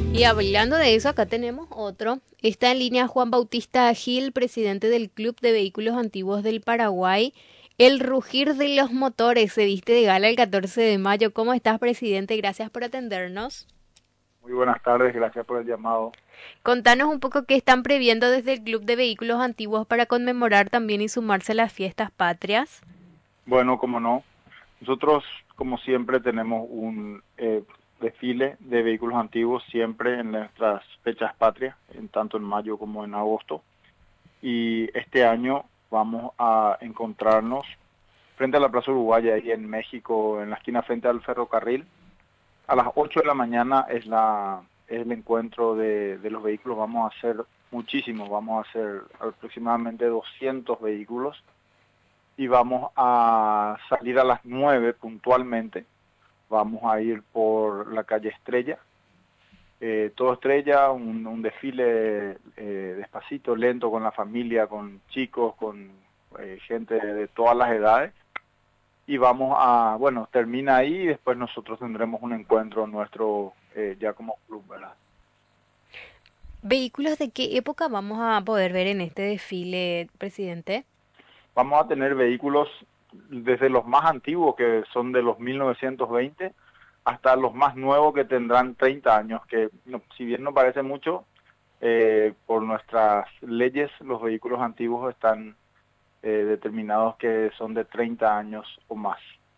Y hablando de eso, acá tenemos otro. Está en línea Juan Bautista Gil, presidente del Club de Vehículos Antiguos del Paraguay. El rugir de los motores se viste de gala el 14 de mayo. ¿Cómo estás, presidente? Gracias por atendernos. Muy buenas tardes, gracias por el llamado. Contanos un poco qué están previendo desde el Club de Vehículos Antiguos para conmemorar también y sumarse a las fiestas patrias. Bueno, como no, nosotros como siempre tenemos un desfile de vehículos antiguos siempre en nuestras fechas patrias, tanto en mayo como en agosto. Y este año vamos a encontrarnos frente a la Plaza Uruguaya, ahí en México, en la esquina frente al ferrocarril. A las 8 de la mañana es el encuentro de los vehículos. Vamos a hacer muchísimos, vamos a hacer aproximadamente 200 vehículos y vamos a salir a las 9 puntualmente. Vamos a ir por la calle Estrella, todo Estrella, un desfile despacito, lento, con la familia, con chicos, con gente de todas las edades. Y vamos a, bueno, termina ahí y después nosotros tendremos un encuentro nuestro ya como club, ¿verdad? ¿Vehículos de qué época vamos a poder ver en este desfile, presidente? Vamos a tener vehículos desde los más antiguos, que son de los 1920, hasta los más nuevos que tendrán 30 años, que no, si bien no parece mucho, por nuestras leyes los vehículos antiguos están determinados que son de 30 años o más.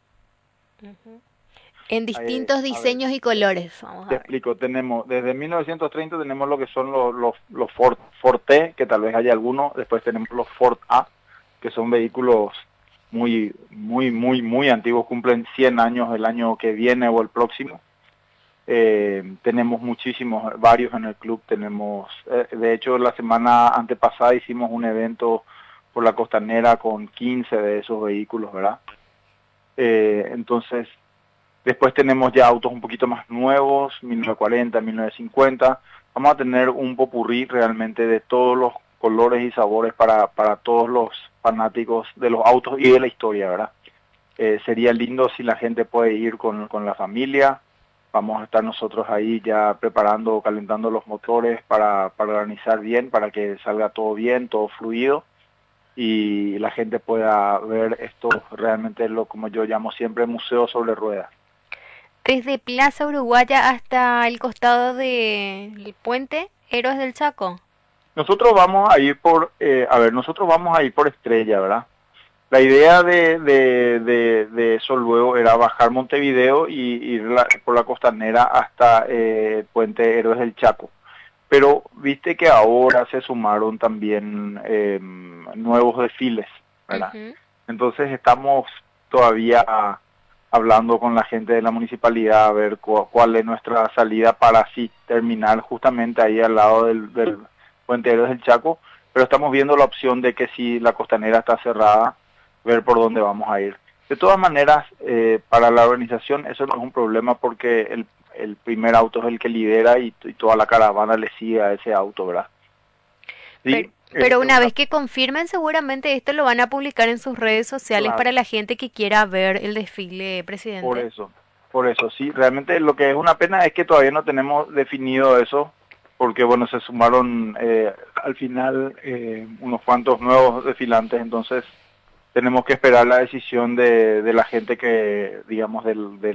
En distintos A ver, diseños y colores, vamos te a ver. explico, tenemos, desde 1930 tenemos lo que son los Ford, Forte, que tal vez haya algunos, después tenemos los Ford A, que son vehículos muy antiguos, cumplen 100 años el año que viene o el próximo. Tenemos muchísimos, varios en el club, tenemos, de hecho la semana antepasada hicimos un evento por la costanera con 15 de esos vehículos, ¿verdad? Entonces, después tenemos ya autos un poquito más nuevos, 1940, 1950. Vamos a tener un popurrí realmente de todos los colores y sabores para todos los fanáticos de los autos y de la historia, ¿verdad? Sería lindo si la gente puede ir con la familia. Vamos a estar nosotros ahí ya preparando, calentando los motores para organizar bien, para que salga todo bien, todo fluido y la gente pueda ver esto realmente lo como yo llamo siempre museo sobre ruedas. Desde Plaza Uruguaya hasta el costado del puente Héroes del Chaco. Nosotros vamos a ir por, nosotros vamos a ir por Estrella, ¿verdad? La idea de eso luego era bajar Montevideo y ir por la costanera hasta Puente Héroes del Chaco. Pero viste que ahora se sumaron también nuevos desfiles, ¿verdad? Ujú. Entonces estamos todavía hablando con la gente de la municipalidad a ver cuál es nuestra salida para así terminar justamente ahí al lado del Puente Héroes del Chaco, pero estamos viendo la opción de que si la costanera está cerrada, ver por dónde vamos a ir. De todas maneras, para la organización eso no es un problema porque el primer auto es el que lidera y toda la caravana le sigue a ese auto, ¿verdad? Pero, Sí, pero es una una, vez que confirmen, seguramente esto lo van a publicar en sus redes sociales para claro, la gente que quiera ver el desfile, por presidente. eso, por eso, sí, realmente lo que es una pena es que todavía no tenemos definido eso, porque bueno, se sumaron al final unos cuantos nuevos desfilantes, entonces tenemos que esperar la decisión de la gente que, digamos,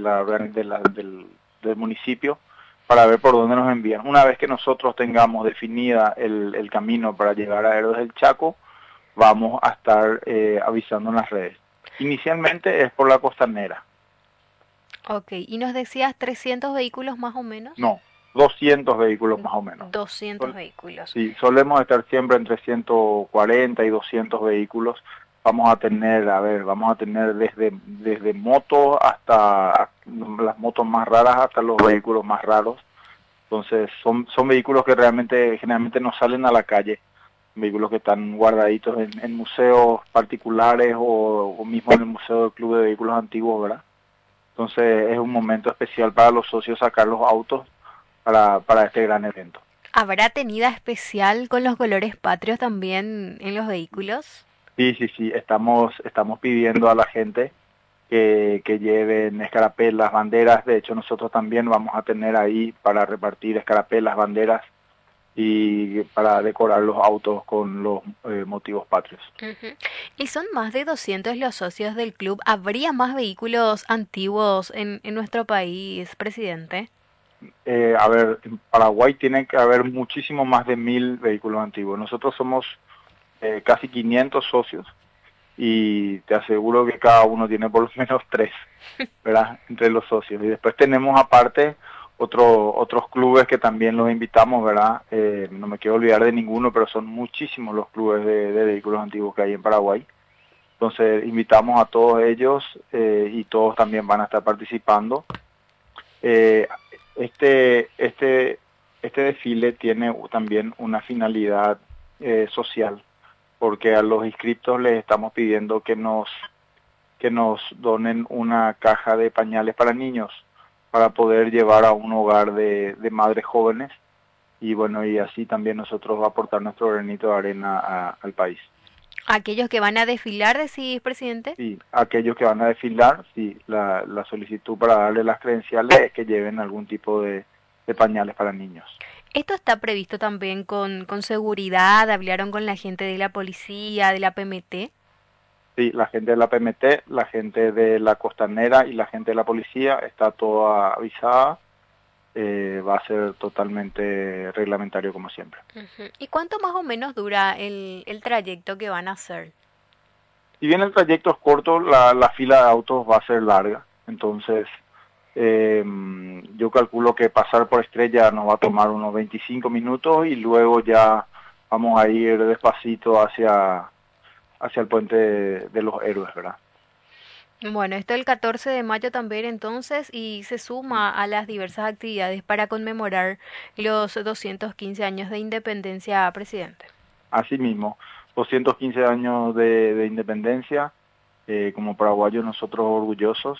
del municipio para ver por dónde nos envían. Una vez que nosotros tengamos definida el camino para llegar a Héroes del Chaco, vamos a estar avisando en las redes. Inicialmente es por la costanera, Ok, y nos decías 300 vehículos más o menos. no, 200 vehículos más o menos. 200 vehículos. Sí, solemos estar siempre entre 140 y 200 vehículos. Vamos a tener, a ver, vamos a tener desde motos hasta las motos más raras hasta los vehículos más raros. Entonces, son vehículos que realmente, generalmente no salen a la calle. Vehículos que están guardaditos en museos particulares o mismo en el Museo del Club de Vehículos Antiguos, ¿verdad? Entonces, es un momento especial para los socios sacar los autos para este gran evento. ¿Habrá tenida especial con los colores patrios también en los vehículos? Sí, estamos pidiendo a la gente. que lleven escarapelas, banderas. De hecho, nosotros también vamos a tener ahí para repartir escarapelas, banderas y para decorar los autos con los motivos patrios. Ujú. Y son más de 200 los socios del club. ¿Habría más vehículos antiguos en nuestro país, presidente? A ver, en Paraguay tienen que haber muchísimo más de 1000 vehículos antiguos. Nosotros somos casi 500 socios y te aseguro que cada uno tiene por lo menos tres, ¿verdad? Entre los socios. Y después tenemos aparte otros clubes que también los invitamos, ¿verdad? No me quiero olvidar de ninguno, pero son muchísimos los clubes de vehículos antiguos que hay en Paraguay. Entonces invitamos a todos ellos y todos también van a estar participando. Eh, este desfile tiene también una finalidad social, porque a los inscriptos les estamos pidiendo que nos donen una caja de pañales para niños para poder llevar a un hogar de madres jóvenes y bueno, y así también nosotros aportar nuestro granito de arena al país. Aquellos que van a desfilar, decís, presidente. Sí, aquellos que van a desfilar, sí, la solicitud para darle las credenciales es que lleven algún tipo de pañales para niños. Esto está previsto también con seguridad. Hablaron con la gente de la policía, de la PMT. Sí, la gente de la PMT, la gente de la costanera y la gente de la policía está toda avisada. Va a ser totalmente reglamentario como siempre. Ujú. ¿Y cuánto más o menos dura el trayecto que van a hacer? Si bien el trayecto es corto, la fila de autos va a ser larga. Entonces, yo calculo que pasar por Estrella nos va a tomar unos 25 minutos y luego ya vamos a ir despacito hacia el puente de los héroes, ¿verdad? Bueno, esto el 14 de mayo también entonces y se suma a las diversas actividades para conmemorar los 215 años de independencia, presidente. Asimismo, 215 años de independencia, como paraguayos nosotros orgullosos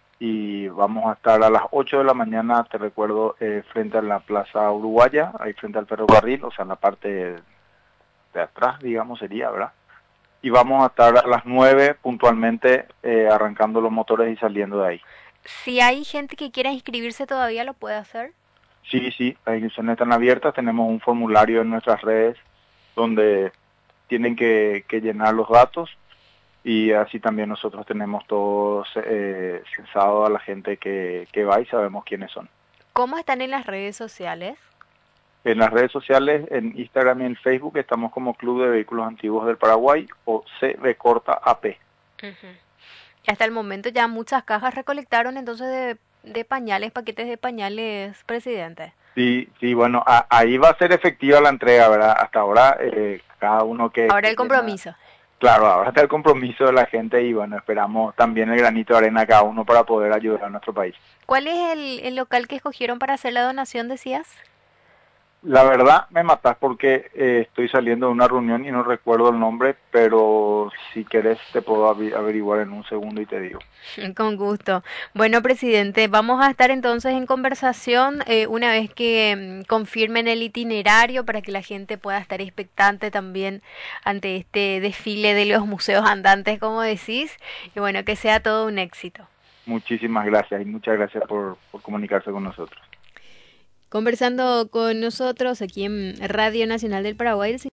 y vamos a estar a las 8 de la mañana, te recuerdo, frente a la Plaza Uruguaya, ahí frente al ferrocarril, o sea, en la parte de atrás, digamos, sería, ¿verdad? Y vamos a estar a las 9 puntualmente arrancando los motores y saliendo de ahí. Si hay gente que quiera inscribirse todavía lo puede hacer. Sí, sí, las inscripciones están abiertas, tenemos un formulario en nuestras redes donde tienen que llenar los datos y así también nosotros tenemos todos censado a la gente que va y sabemos quiénes son. ¿Cómo están en las redes sociales? En las redes sociales, en Instagram y en Facebook, estamos como Club de Vehículos Antiguos del Paraguay o CB corta AP. Ujú. Hasta el momento ya muchas cajas recolectaron entonces de pañales, paquetes de pañales, presidente. Sí, sí, bueno, ahí va a ser efectiva la entrega, ¿verdad? Hasta ahora, cada uno Ahora que el llena, compromiso. claro, ahora está el compromiso de la gente y bueno, esperamos también el granito de arena cada uno para poder ayudar a nuestro país. ¿Cuál es el local que escogieron para hacer la donación, decías? La verdad me matas porque estoy saliendo de una reunión y no recuerdo el nombre, pero si querés te puedo averiguar en un segundo y te digo. Con gusto. Bueno, presidente, vamos a estar entonces en conversación una vez que confirmen el itinerario para que la gente pueda estar expectante también ante este desfile de los museos andantes, como decís, y bueno, que sea todo un éxito. Muchísimas gracias y muchas gracias por comunicarse con nosotros. Conversando con nosotros aquí en Radio Nacional del Paraguay, el